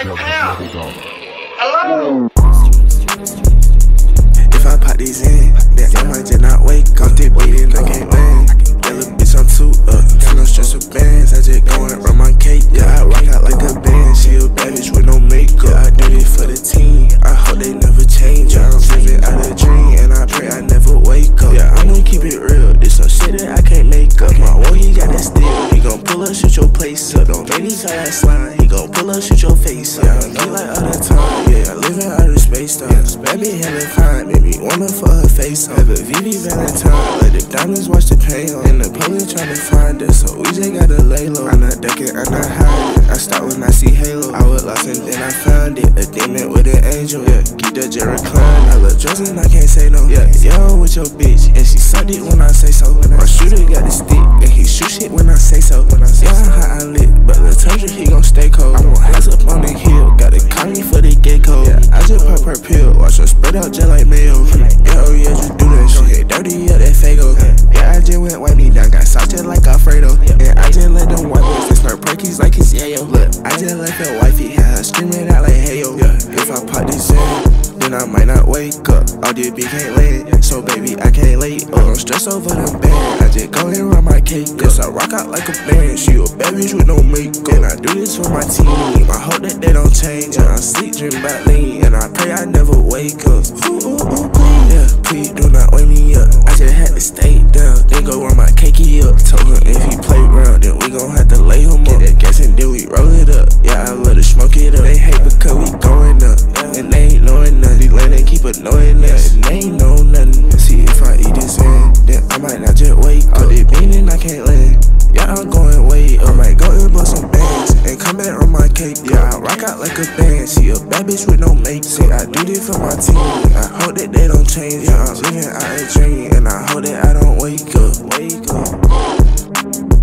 Hello? If I pop these in, then I might just not wake up. They waiting, I can't land. That little bitch, I'm too up. Got no stress with bands, I just go and run my cake. Yeah, I rock out like a band. She a bad bitch with no makeup. Yeah, I do it for the team. I hope they never change. Yeah, I'm living out a dream, and I pray I never wake up. Yeah, I'm gonna keep it real. This some shit that I can't make up. My boy, he got that steel. He gon' pull up, shoot your place up. Don't make me tie that slime. He gon' pull up, shoot your face up. Yeah, I know like all the time. Yeah, I live in outer space time. Baby, hella fine. Make me woman for her face on. Have a VV Valentine. Let the diamonds watch the pain on. And the police tryna find us, so we just gotta lay low. I'm not ducking, I'm not hiding. I start when I see Halo. I was lost and then I found it. A demon with an angel. Yeah, keep that Jerry Klein. I love drugs and I can't say no. Yeah, yo with your bitch, and she sucked it when I say so. My shooter got the stick, and he shoot shit when I say so. Yeah, how I lit, but the temperature he gon' stay cold. I'm on house up on the hill, gotta call me for the gecko. Yeah, I just pop her pill, watch her spread out just like mayo. Yeah, oh yeah, just do that shit. Dirty up that Fago. Yeah, I just went wipe me down, got sauce just like Alfredo. And I just let them white boys just start perkies like it's yayo. Look, I just left her wifey, had her screaming out like hey yo. Yeah, if I pop this in, then I might not wake up. All this beat can't land, so baby I can't lay up. Don't stress over them band, I just go and run my cake. Yes, I rock out like a band. She a bad bitch with no makeup. And I do this for my team. I hope that they don't change. And I sleep, dream about lean, and I pray I never wake up. Ooh, please, yeah, please do not wake me up. I just had to stay down, then go run my cakey up. Told him if he play round, then we gon' have to lay him up. Get that gas and then we roll it up. Yeah, I love to smoke it up. They hate because we going up, and they ain't knowing nothing. These ladies keep annoying us, and they ain't know nothing. See if I eat this in, then I might not just wake up. All this meaning I can't land. Yeah, I'm going way up. I might go and bust some bands and come back on my cake. Yeah, I rock out like a band. She a bad bitch with no makeup. See, I do this for my team. I hope that they don't change. Yeah, I'm living out a dream, and I hope that I don't wake up.